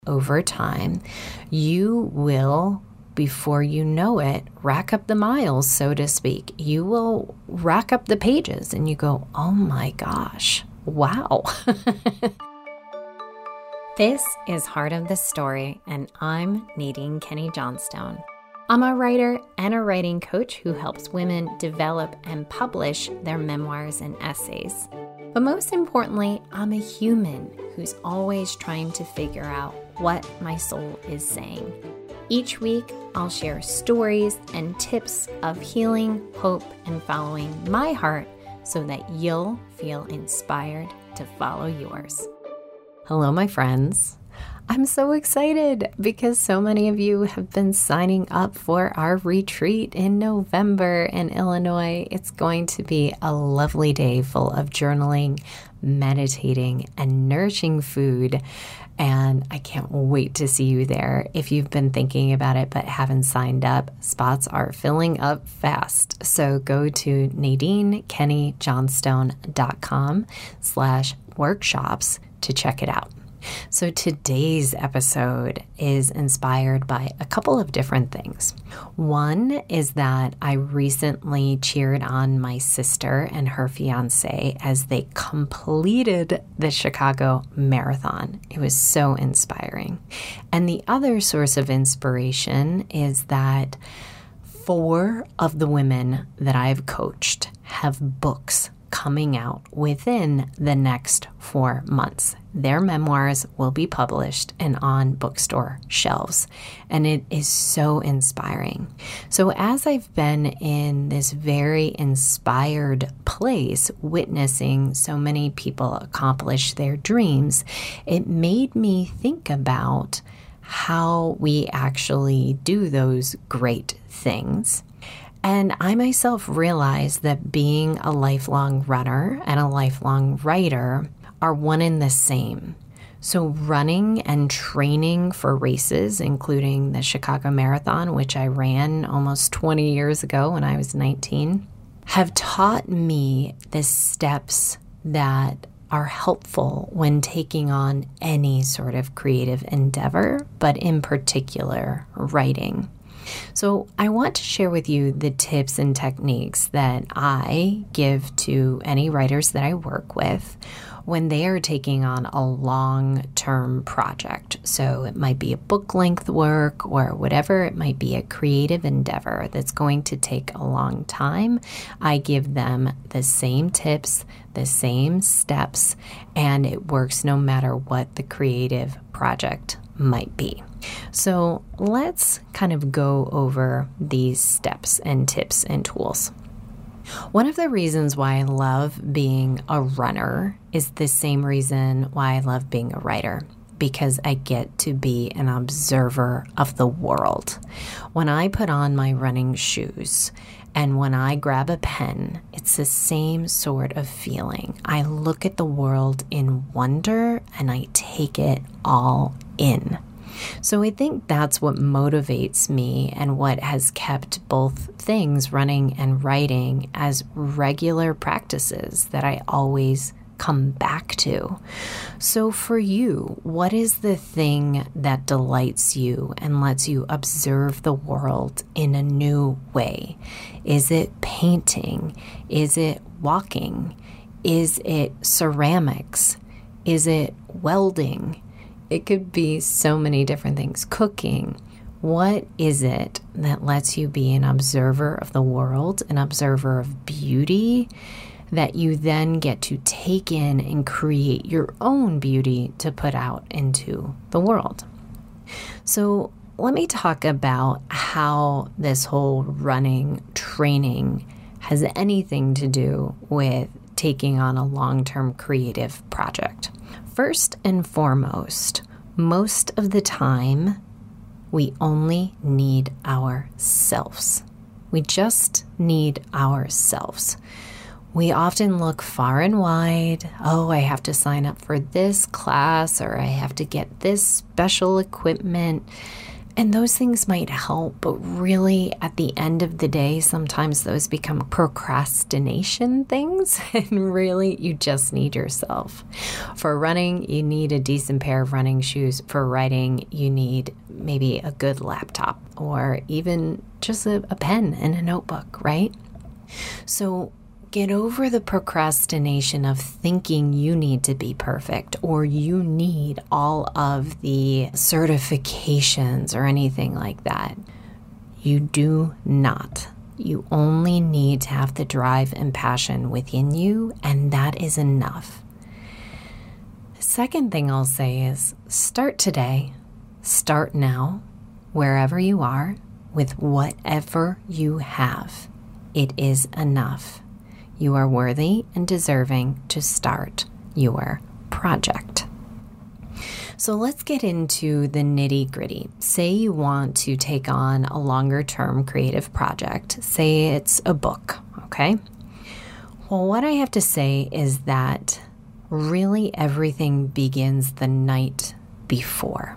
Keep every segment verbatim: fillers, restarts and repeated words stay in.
over time, you will, before you know it, rack up the miles, so to speak. You will rack up the pages and you go, oh my gosh, wow. This is Heart of the Story, and I'm Nadine Kenny Johnstone. I'm a writer and a writing coach who helps women develop and publish their memoirs and essays. But most importantly, I'm a human who's always trying to figure out what my soul is saying. Each week, I'll share stories and tips of healing, hope, and following my heart so that you'll feel inspired to follow yours. Hello, my friends. I'm so excited because so many of you have been signing up for our retreat in November in Illinois. It's going to be a lovely day full of journaling, meditating, and nourishing food. And I can't wait to see you there. If you've been thinking about it but haven't signed up, spots are filling up fast. So go to nadinekennyjohnstone.com slash workshops to check it out. So today's episode is inspired by a couple of different things. One is that I recently cheered on my sister and her fiance as they completed the Chicago Marathon. It was so inspiring. And the other source of inspiration is that four of the women that I've coached have books coming out within the next four months. Their memoirs will be published and on bookstore shelves, and it is so inspiring. So as I've been in this very inspired place, witnessing so many people accomplish their dreams, it made me think about how we actually do those great things. And I myself realized that being a lifelong runner and a lifelong writer are one and the same. So running and training for races, including the Chicago Marathon, which I ran almost twenty years ago when I was nineteen, have taught me the steps that are helpful when taking on any sort of creative endeavor, but in particular, writing. So I want to share with you the tips and techniques that I give to any writers that I work with when they are taking on a long-term project. So it might be a book-length work or whatever. It might be a creative endeavor that's going to take a long time. I give them the same tips, the same steps, and it works no matter what the creative project might be. So let's kind of go over these steps and tips and tools. One of the reasons why I love being a runner is the same reason why I love being a writer, because I get to be an observer of the world. When I put on my running shoes and when I grab a pen, it's the same sort of feeling. I look at the world in wonder and I take it all in. So I think that's what motivates me and what has kept both things, running and writing, as regular practices that I always come back to. So for you, what is the thing that delights you and lets you observe the world in a new way? Is it painting? Is it walking? Is it ceramics? Is it welding? It could be so many different things. Cooking. What is it that lets you be an observer of the world, an observer of beauty, that you then get to take in and create your own beauty to put out into the world? So let me talk about how this whole running training has anything to do with taking on a long-term creative project. First and foremost, most of the time, we only need ourselves. We just need ourselves. We often look far and wide. Oh, I have to sign up for this class, or I have to get this special equipment. And those things might help, but really at the end of the day, sometimes those become procrastination things, and really you just need yourself. For running, you need a decent pair of running shoes. For writing, you need maybe a good laptop or even just a, a pen and a notebook, right? So get over the procrastination of thinking you need to be perfect or you need all of the certifications or anything like that. You do not. You only need to have the drive and passion within you, and that is enough. The second thing I'll say is start today, start now, wherever you are, with whatever you have. It is enough. You are worthy and deserving to start your project. So let's get into the nitty-gritty. Say you want to take on a longer-term creative project. Say it's a book, okay? Well, what I have to say is that really everything begins the night before.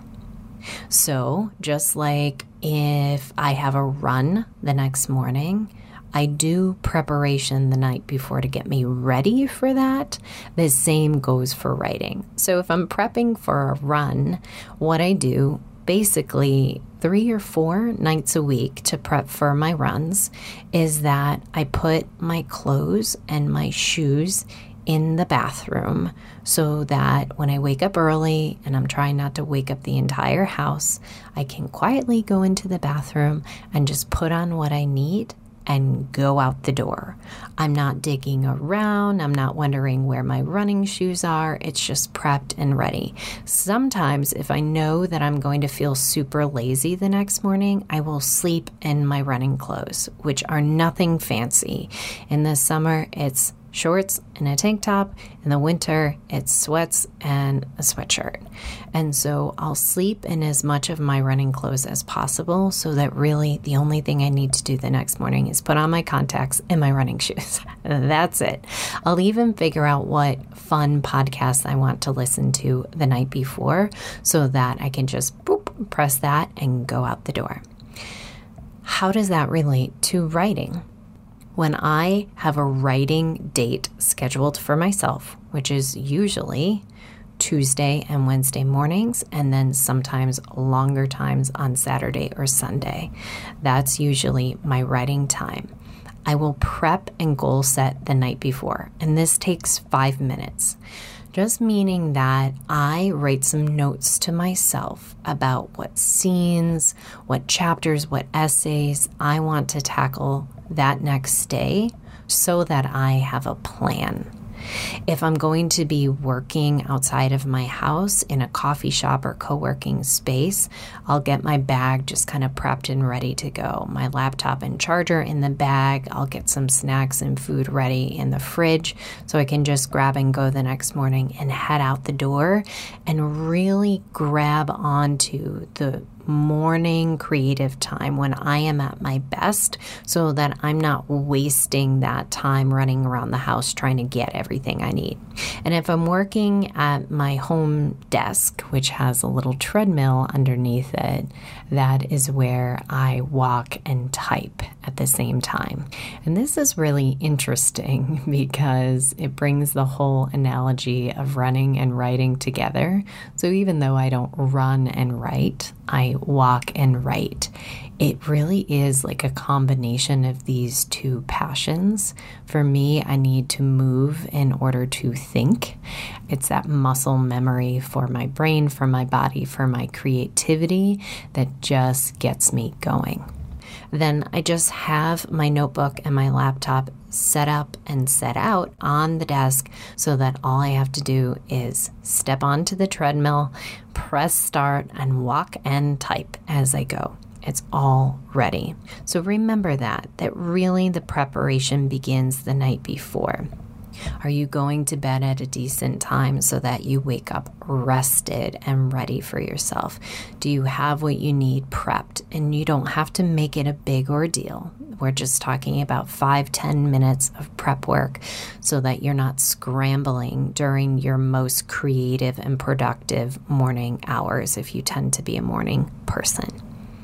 So just like if I have a run the next morning, I do preparation the night before to get me ready for that. The same goes for writing. So if I'm prepping for a run, what I do basically three or four nights a week to prep for my runs is that I put my clothes and my shoes in the bathroom so that when I wake up early and I'm trying not to wake up the entire house, I can quietly go into the bathroom and just put on what I need and go out the door. I'm not digging around. I'm not wondering where my running shoes are. It's just prepped and ready. Sometimes if I know that I'm going to feel super lazy the next morning, I will sleep in my running clothes, which are nothing fancy. In the summer, it's shorts and a tank top. In the winter, it's sweats and a sweatshirt. And so I'll sleep in as much of my running clothes as possible so that really the only thing I need to do the next morning is put on my contacts and my running shoes. That's it. I'll even figure out what fun podcasts I want to listen to the night before so that I can just boop, press that and go out the door. How does that relate to writing? When I have a writing date scheduled for myself, which is usually Tuesday and Wednesday mornings, and then sometimes longer times on Saturday or Sunday, that's usually my writing time. I will prep and goal set the night before, and this takes five minutes. Just meaning that I write some notes to myself about what scenes, what chapters, what essays I want to tackle that next day so that I have a plan. If I'm going to be working outside of my house in a coffee shop or co-working space, I'll get my bag just kind of prepped and ready to go. My laptop and charger in the bag. I'll get some snacks and food ready in the fridge so I can just grab and go the next morning and head out the door and really grab onto the morning creative time when I am at my best so that I'm not wasting that time running around the house trying to get everything I need. And if I'm working at my home desk, which has a little treadmill underneath it, that is where I walk and type at the same time. And this is really interesting because it brings the whole analogy of running and writing together. So even though I don't run and write, I walk and write. It really is like a combination of these two passions. For me, I need to move in order to think. It's that muscle memory for my brain, for my body, for my creativity that just gets me going. Then I just have my notebook and my laptop set up and set out on the desk so that all I have to do is step onto the treadmill, press start, and walk and type as I go. It's all ready. So remember that, that really the preparation begins the night before. Are you going to bed at a decent time so that you wake up rested and ready for yourself? Do you have what you need prepped? And you don't have to make it a big ordeal. We're just talking about five, ten minutes of prep work so that you're not scrambling during your most creative and productive morning hours if you tend to be a morning person.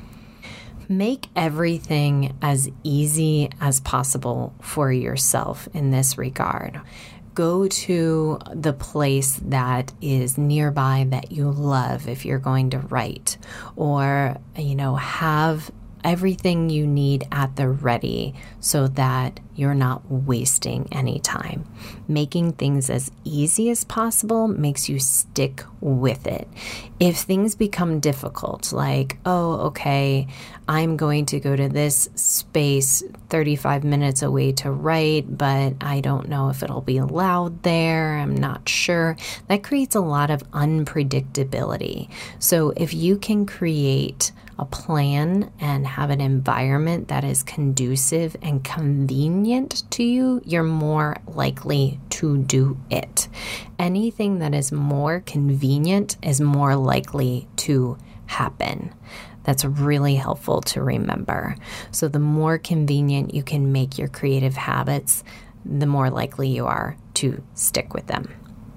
Make everything as easy as possible for yourself in this regard. Go to the place that is nearby that you love if you're going to write, or, you know, have everything you need at the ready so that you're not wasting any time. Making things as easy as possible makes you stick with it. If things become difficult, like, oh, okay, I'm going to go to this space thirty-five minutes away to write, but I don't know if it'll be loud there, I'm not sure. That creates a lot of unpredictability. So if you can create a plan and have an environment that is conducive and convenient to you, you're more likely to do it. Anything that is more convenient is more likely to happen. That's really helpful to remember. So the more convenient you can make your creative habits, the more likely you are to stick with them.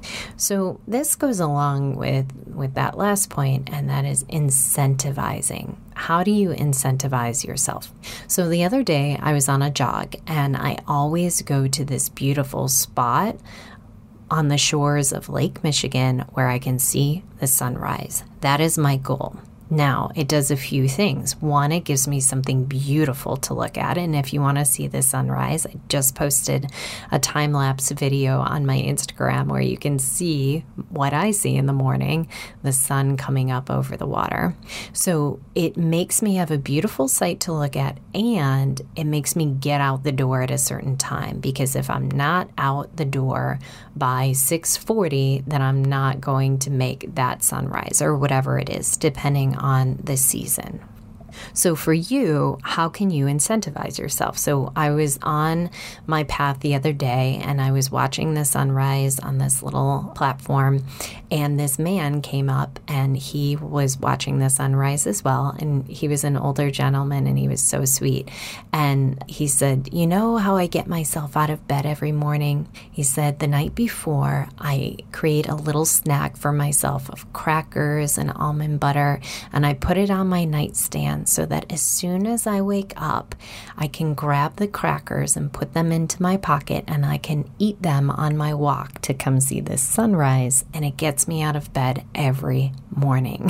So this goes along with, with that last point, and that is incentivizing. How do you incentivize yourself? So the other day I was on a jog, and I always go to this beautiful spot on the shores of Lake Michigan where I can see the sunrise. That is my goal. Now, it does a few things. One, it gives me something beautiful to look at. And if you want to see the sunrise, I just posted a time-lapse video on my Instagram where you can see what I see in the morning, the sun coming up over the water. So it makes me have a beautiful sight to look at, and it makes me get out the door at a certain time, because if I'm not out the door by six forty, then I'm not going to make that sunrise, or whatever it is, depending on the season. So for you, how can you incentivize yourself? So I was on my path the other day, and I was watching the sunrise on this little platform, and this man came up and he was watching the sunrise as well. And he was an older gentleman, and he was so sweet. And he said, you know how I get myself out of bed every morning? He said, the night before, I create a little snack for myself of crackers and almond butter, and I put it on my nightstand so that as soon as I wake up, I can grab the crackers and put them into my pocket, and I can eat them on my walk to come see the sunrise, and it gets me out of bed every morning.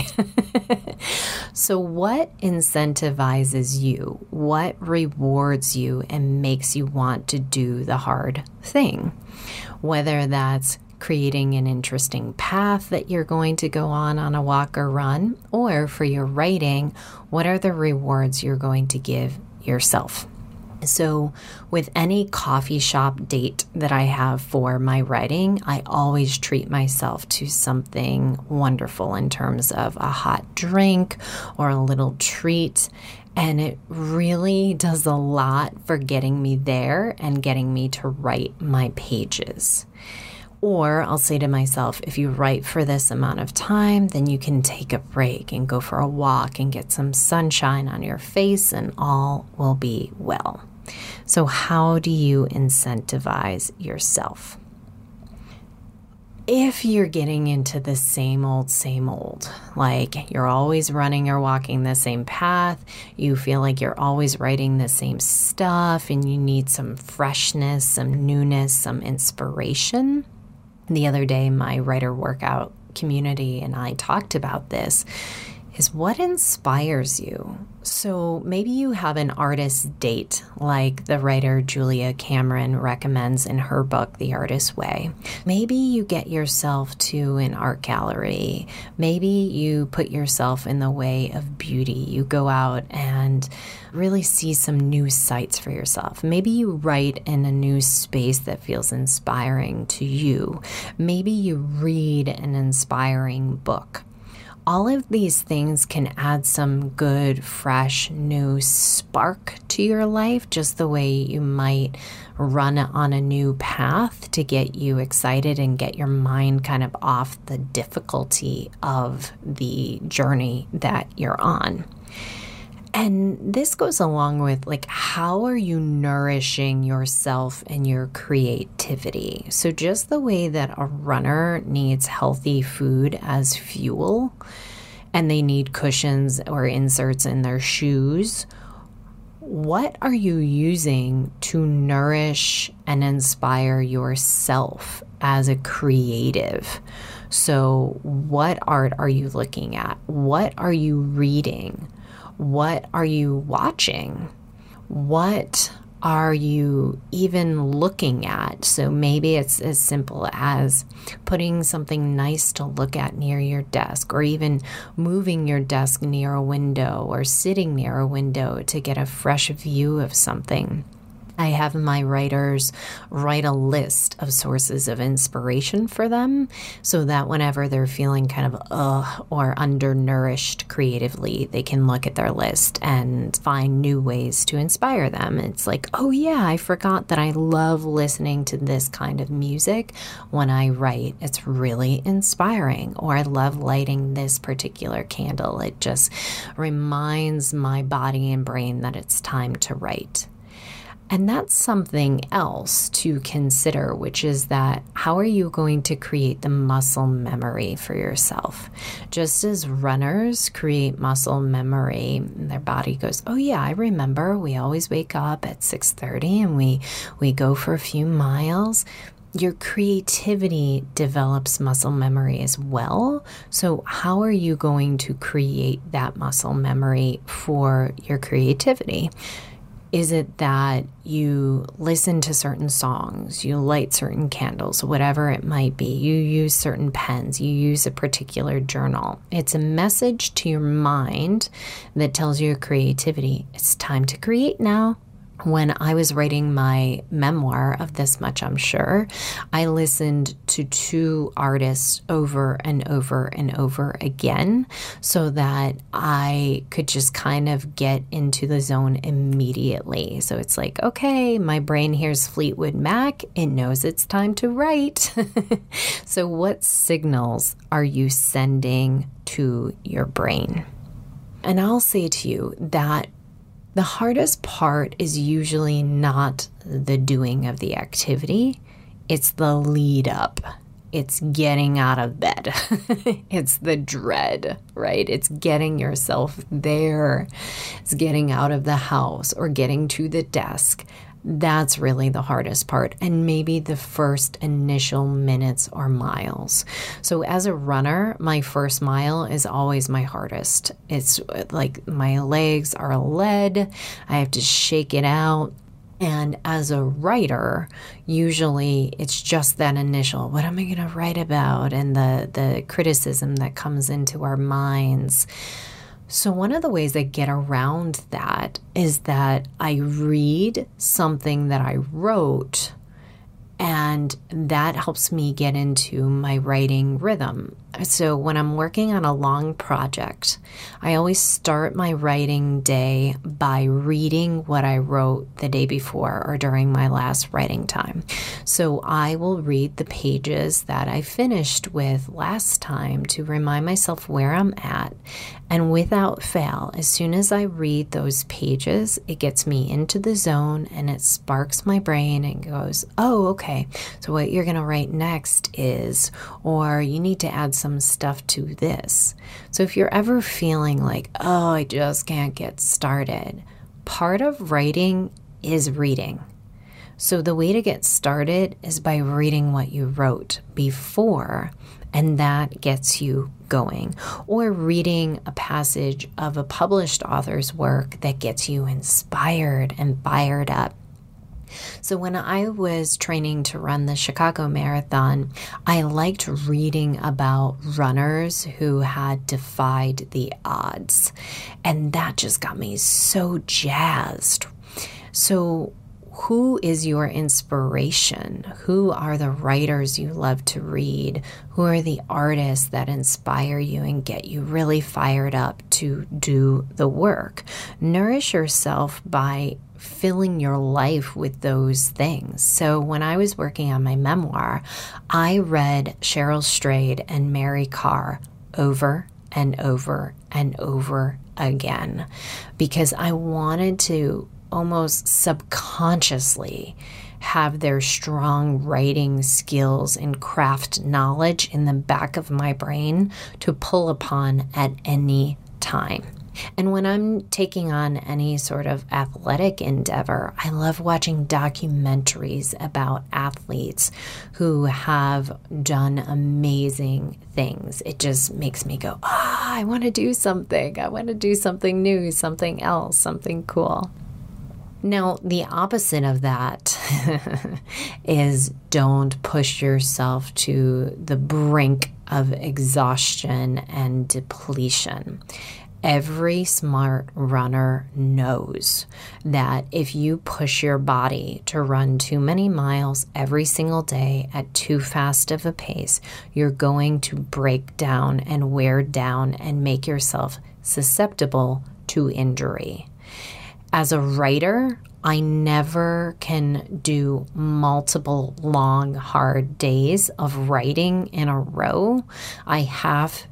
So what incentivizes you? What rewards you and makes you want to do the hard thing? Whether that's creating an interesting path that you're going to go on on a walk or run, or for your writing, what are the rewards you're going to give yourself? So with any coffee shop date that I have for my writing, I always treat myself to something wonderful in terms of a hot drink or a little treat. And it really does a lot for getting me there and getting me to write my pages. Or I'll say to myself, if you write for this amount of time, then you can take a break and go for a walk and get some sunshine on your face, and all will be well. So how do you incentivize yourself? If you're getting into the same old, same old, like you're always running or walking the same path, you feel like you're always writing the same stuff, and you need some freshness, some newness, some inspiration. The other day, my writer workout community and I talked about this, is what inspires you? So maybe you have an artist date, like the writer Julia Cameron recommends in her book, The Artist's Way. Maybe you get yourself to an art gallery. Maybe you put yourself in the way of beauty. You go out and really see some new sights for yourself. Maybe you write in a new space that feels inspiring to you. Maybe you read an inspiring book. All of these things can add some good, fresh, new spark to your life, just the way you might run on a new path to get you excited and get your mind kind of off the difficulty of the journey that you're on. And this goes along with, like, how are you nourishing yourself and your creativity? So just the way that a runner needs healthy food as fuel, and they need cushions or inserts in their shoes. What are you using to nourish and inspire yourself as a creative? So what art are you looking at? What are you reading? What are you watching? What are you even looking at? So maybe it's as simple as putting something nice to look at near your desk, or even moving your desk near a window or sitting near a window to get a fresh view of something. I have my writers write a list of sources of inspiration for them so that whenever they're feeling kind of ugh or undernourished creatively, they can look at their list and find new ways to inspire them. It's like, oh yeah, I forgot that I love listening to this kind of music when I write. It's really inspiring. Or I love lighting this particular candle. It just reminds my body and brain that it's time to write. And that's something else to consider, which is that how are you going to create the muscle memory for yourself? Just as runners create muscle memory, their body goes, oh yeah, I remember we always wake up at six thirty and we, we go for a few miles. Your creativity develops muscle memory as well. So how are you going to create that muscle memory for your creativity? Is it that you listen to certain songs, you light certain candles, whatever it might be, you use certain pens, you use a particular journal? It's a message to your mind that tells your creativity, it's time to create now. When I was writing my memoir of This Much I'm Sure, I listened to two artists over and over and over again so that I could just kind of get into the zone immediately. So it's like, okay, my brain hears Fleetwood Mac. It knows it's time to write. So what signals are you sending to your brain? And I'll say to you that the hardest part is usually not the doing of the activity. It's the lead up. It's getting out of bed. It's the dread, right? It's getting yourself there. It's getting out of the house or getting to the desk. That's really the hardest part, and maybe the first initial minutes or miles. So as a runner, my first mile is always my hardest. It's like my legs are lead. I have to shake it out. And as a writer, usually it's just that initial, what am I going to write about? And the, the criticism that comes into our minds. So one of the ways I get around that is that I read something that I wrote, and that helps me get into my writing rhythm. So when I'm working on a long project, I always start my writing day by reading what I wrote the day before or during my last writing time. So I will read the pages that I finished with last time to remind myself where I'm at. And without fail, as soon as I read those pages, it gets me into the zone and it sparks my brain and goes, oh, okay, so what you're going to write next is, or you need to add some stuff to this. So if you're ever feeling like, oh, I just can't get started, part of writing is reading. So the way to get started is by reading what you wrote before, and that gets you going. Or reading a passage of a published author's work that gets you inspired and fired up. So when I was training to run the Chicago Marathon, I liked reading about runners who had defied the odds. And that just got me so jazzed. So who is your inspiration? Who are the writers you love to read? Who are the artists that inspire you and get you really fired up to do the work? Nourish yourself by filling your life with those things. So when I was working on my memoir, I read Cheryl Strayed and Mary Karr over and over and over again because I wanted to almost subconsciously have their strong writing skills and craft knowledge in the back of my brain to pull upon at any time. And when I'm taking on any sort of athletic endeavor, I love watching documentaries about athletes who have done amazing things. It just makes me go, ah, I want to do something. I want to do something new, something else, something cool. Now, the opposite of that is don't push yourself to the brink of exhaustion and depletion. Every smart runner knows that if you push your body to run too many miles every single day at too fast of a pace, you're going to break down and wear down and make yourself susceptible to injury. As a writer, I never can do multiple long, hard days of writing in a row. I have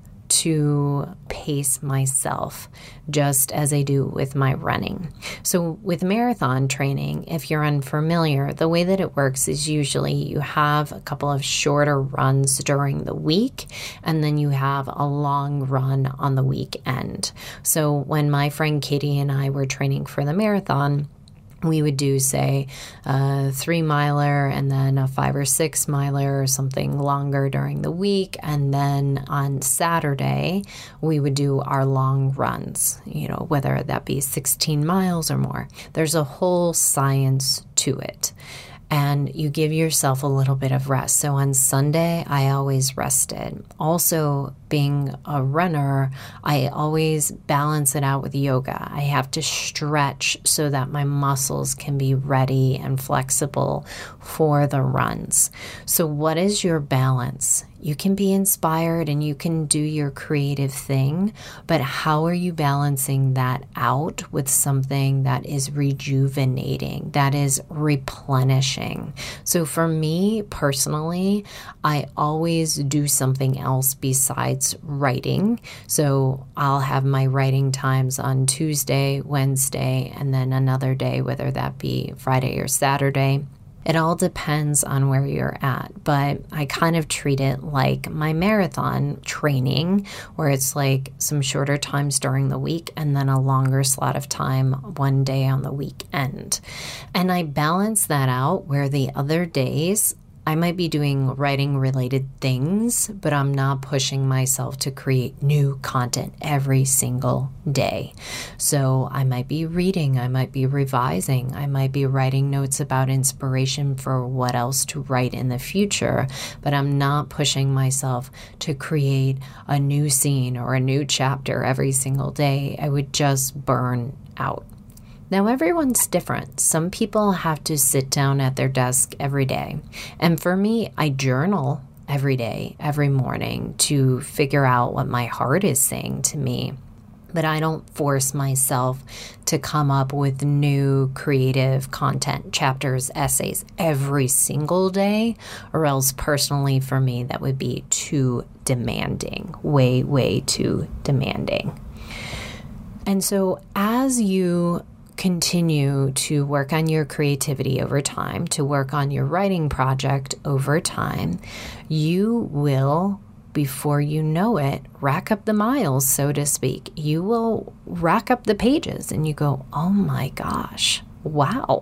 to pace myself just as I do with my running. So with marathon training, if you're unfamiliar, the way that it works is usually you have a couple of shorter runs during the week, and then you have a long run on the weekend. So when my friend Katie and I were training for the marathon, we would do, say, a three miler and then a five or six miler or something longer during the week. And then on Saturday, we would do our long runs, you know, whether that be sixteen miles or more. There's a whole science to it. And you give yourself a little bit of rest. So on Sunday, I always rested. Also, being a runner, I always balance it out with yoga. I have to stretch so that my muscles can be ready and flexible for the runs. So what is your balance? You can be inspired and you can do your creative thing, but how are you balancing that out with something that is rejuvenating, that is replenishing? So for me personally, I always do something else besides writing. So I'll have my writing times on Tuesday, Wednesday, and then another day, whether that be Friday or Saturday. It all depends on where you're at, but I kind of treat it like my marathon training, where it's like some shorter times during the week and then a longer slot of time one day on the weekend. And I balance that out where the other days I might be doing writing related things, but I'm not pushing myself to create new content every single day. So I might be reading, I might be revising, I might be writing notes about inspiration for what else to write in the future, but I'm not pushing myself to create a new scene or a new chapter every single day. I would just burn out. Now, everyone's different. Some people have to sit down at their desk every day. And for me, I journal every day, every morning to figure out what my heart is saying to me. But I don't force myself to come up with new creative content, chapters, essays every single day, or else personally for me, that would be too demanding, way, way too demanding. And so as you continue to work on your creativity over time, to work on your writing project over time, you will, before you know it, rack up the miles, so to speak. You will rack up the pages and you go, oh my gosh, wow,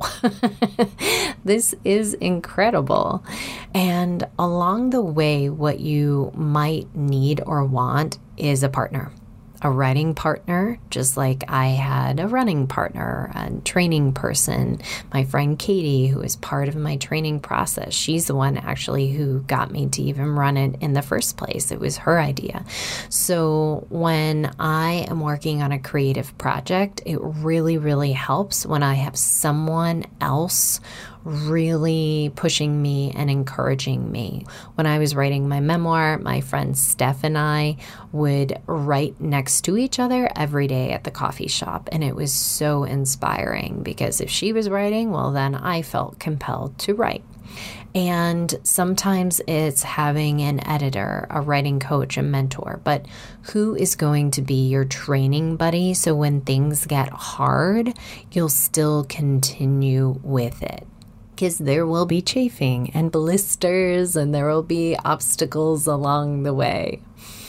this is incredible. And along the way, what you might need or want is a partner. A writing partner, just like I had a running partner, a training person. My friend Katie, who is part of my training process, she's the one actually who got me to even run it in the first place. It was her idea. So when I am working on a creative project, it really, really helps when I have someone else really pushing me and encouraging me. When I was writing my memoir, my friend Steph and I would write next to each other every day at the coffee shop. And it was so inspiring because if she was writing, well, then I felt compelled to write. And sometimes it's having an editor, a writing coach, a mentor, but who is going to be your training buddy so when things get hard, you'll still continue with it? Because there will be chafing and blisters and there will be obstacles along the way.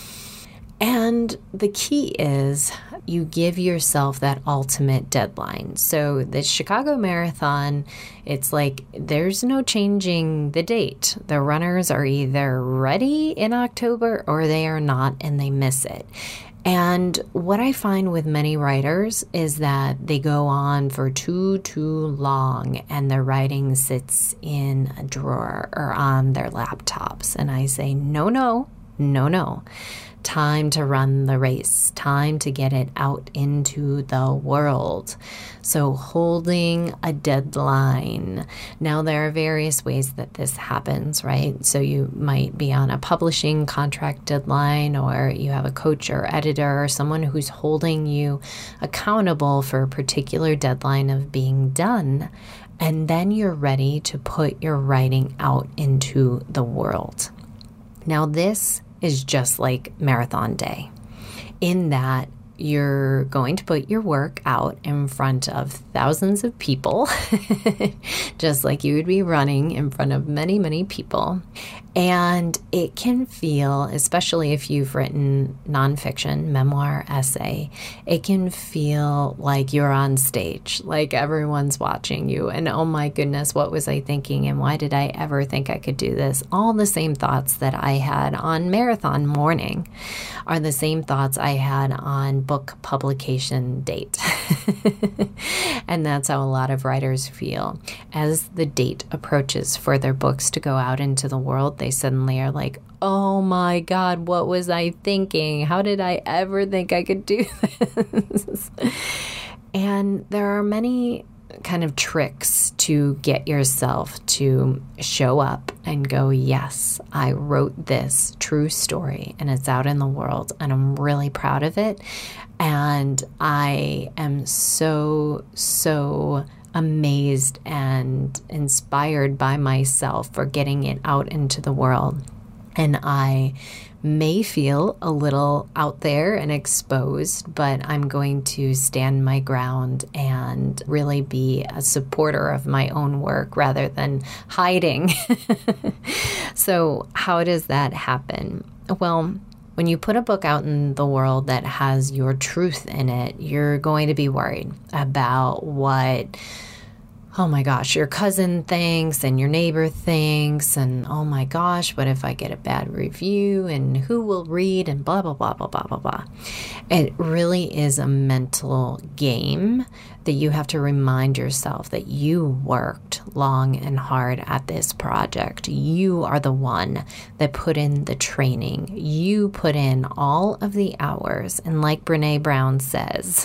And the key is you give yourself that ultimate deadline. So the Chicago Marathon, it's like there's no changing the date. The runners are either ready in October or they are not and they miss it. And what I find with many writers is that they go on for too, too long and their writing sits in a drawer or on their laptops. And I say, no, no, no, no. Time to run the race, time to get it out into the world. So holding a deadline. Now, there are various ways that this happens, right? So you might be on a publishing contract deadline, or you have a coach or editor or someone who's holding you accountable for a particular deadline of being done. And then you're ready to put your writing out into the world. Now, this is just like marathon day in that you're going to put your work out in front of thousands of people, just like you would be running in front of many, many people. And it can feel, especially if you've written nonfiction, memoir, essay, it can feel like you're on stage, like everyone's watching you. And oh my goodness, what was I thinking? And why did I ever think I could do this? All the same thoughts that I had on marathon morning are the same thoughts I had on book publication date. And that's how a lot of writers feel. As the date approaches for their books to go out into the world, they suddenly are like, oh my God, what was I thinking? How did I ever think I could do this? And there are many kind of tricks to get yourself to show up and go, yes, I wrote this true story and it's out in the world and I'm really proud of it. And I am so, so amazed and inspired by myself for getting it out into the world. And I may feel a little out there and exposed, but I'm going to stand my ground and really be a supporter of my own work rather than hiding. So how does that happen? Well, when you put a book out in the world that has your truth in it, you're going to be worried about what, oh my gosh, your cousin thinks and your neighbor thinks, and oh my gosh, what if I get a bad review and who will read and blah, blah, blah, blah, blah, blah, blah. It really is a mental game that you have to remind yourself that you worked long and hard at this project. You are the one that put in the training. You put in all of the hours. And like Brene Brown says,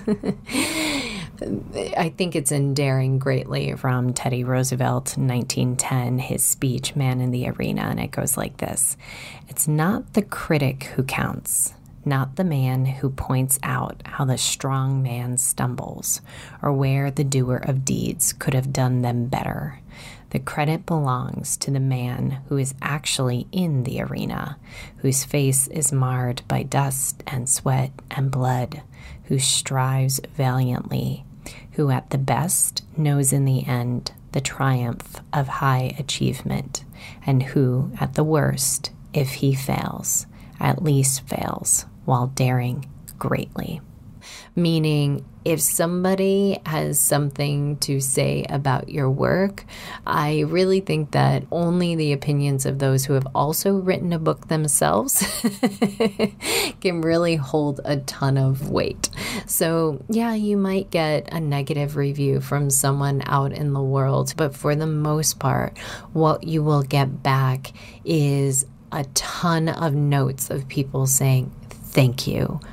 I think it's endearing greatly from Teddy Roosevelt in nineteen ten, his speech, Man in the Arena, and it goes like this. It's not the critic who counts, not the man who points out how the strong man stumbles or where the doer of deeds could have done them better. The credit belongs to the man who is actually in the arena, whose face is marred by dust and sweat and blood, who strives valiantly, who at the best knows in the end the triumph of high achievement, and who at the worst, if he fails, at least fails while daring greatly. Meaning, if somebody has something to say about your work, I really think that only the opinions of those who have also written a book themselves can really hold a ton of weight. So yeah, you might get a negative review from someone out in the world, but for the most part, what you will get back is a ton of notes of people saying, thank you.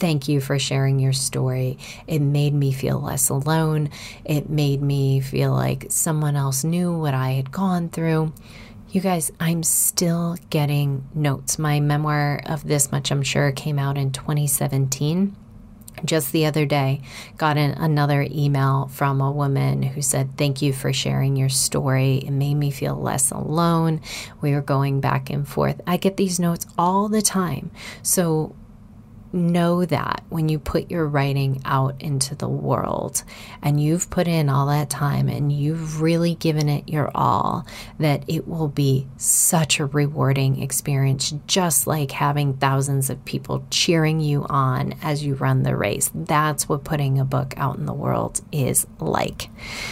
Thank you for sharing your story. It made me feel less alone. It made me feel like someone else knew what I had gone through. You guys, I'm still getting notes. My memoir of This Much, I'm sure, came out in twenty seventeen. Just the other day, got an, another email from a woman who said, thank you for sharing your story. It made me feel less alone. We were going back and forth. I get these notes all the time. So know that when you put your writing out into the world and you've put in all that time and you've really given it your all, that it will be such a rewarding experience, just like having thousands of people cheering you on as you run the race. That's what putting a book out in the world is like.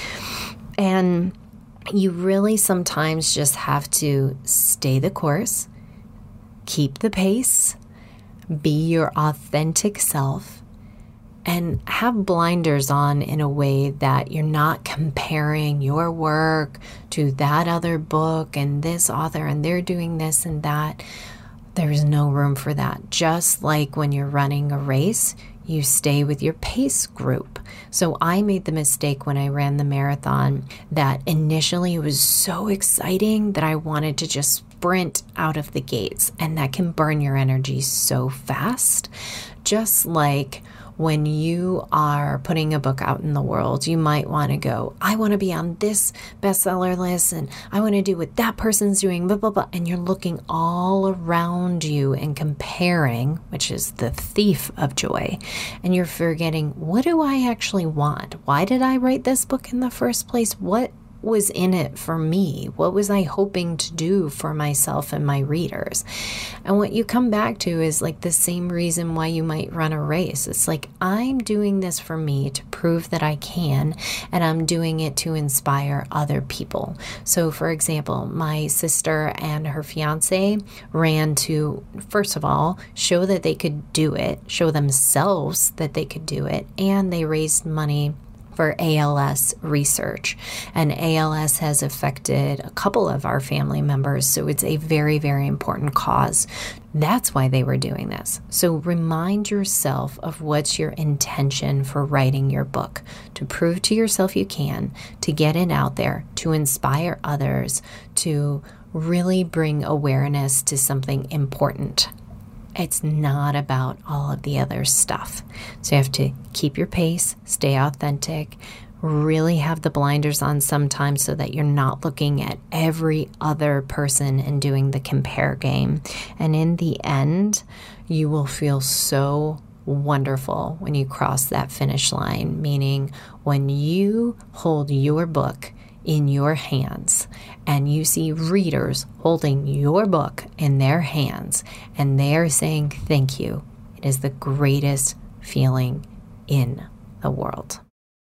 And you really sometimes just have to stay the course, keep the pace, be your authentic self, and have blinders on in a way that you're not comparing your work to that other book and this author and they're doing this and that. There's no room for that. Just like when you're running a race, you stay with your pace group. So I made the mistake when I ran the marathon that initially it was so exciting that I wanted to just sprint out of the gates, and that can burn your energy so fast. Just like when you are putting a book out in the world, you might want to go, I want to be on this bestseller list and I want to do what that person's doing, blah, blah, blah. And you're looking all around you and comparing, which is the thief of joy. And you're forgetting, what do I actually want? Why did I write this book in the first place? What was in it for me? What was I hoping to do for myself and my readers? And what you come back to is like the same reason why you might run a race. It's like, I'm doing this for me to prove that I can, and I'm doing it to inspire other people. So for example, my sister and her fiance ran to, first of all, show that they could do it, show themselves that they could do it, and they raised money for A L S research. And A L S has affected a couple of our family members, so it's a very, very important cause. That's why they were doing this. So remind yourself of what's your intention for writing your book, to prove to yourself you can, to get it out there, to inspire others, to really bring awareness to something important. It's not about all of the other stuff. So you have to keep your pace, stay authentic, really have the blinders on sometimes so that you're not looking at every other person and doing the compare game. And in the end, you will feel so wonderful when you cross that finish line, meaning when you hold your book in your hands and you see readers holding your book in their hands and they're saying thank you, it is the greatest feeling in the world.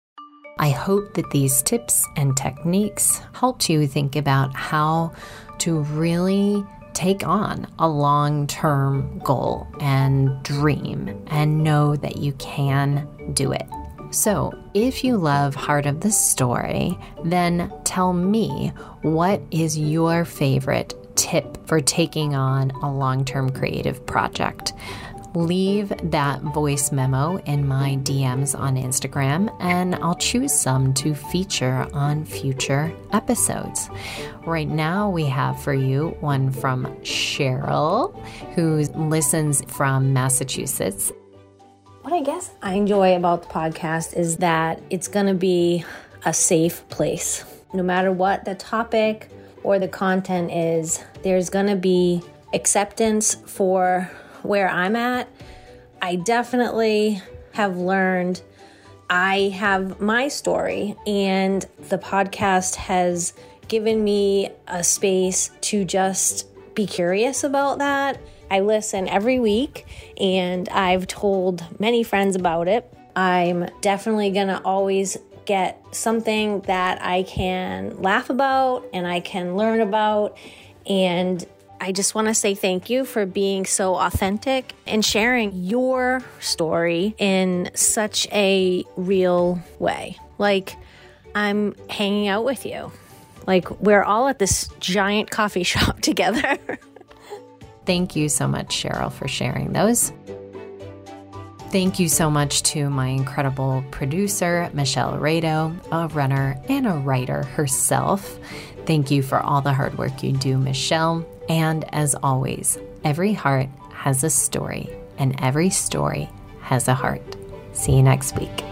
I hope that these tips and techniques helped you think about how to really take on a long-term goal and dream and know that you can do it. So if you love Heart of the Story, then tell me, what is your favorite tip for taking on a long-term creative project? Leave that voice memo in my D Ms on Instagram, and I'll choose some to feature on future episodes. Right now, we have for you one from Cheryl, who listens from Massachusetts. What I guess I enjoy about the podcast is that it's going to be a safe place. No matter what the topic or the content is, there's going to be acceptance for where I'm at. I definitely have learned I have my story, and the podcast has given me a space to just be curious about that. I listen every week, and I've told many friends about it. I'm definitely going to always get something that I can laugh about and I can learn about. And I just want to say thank you for being so authentic and sharing your story in such a real way. Like, I'm hanging out with you. Like, we're all at this giant coffee shop together. Thank you so much, Cheryl, for sharing those. Thank you so much to my incredible producer, Michelle Rado, a runner and a writer herself. Thank you for all the hard work you do, Michelle. And as always, every heart has a story, and every story has a heart. See you next week.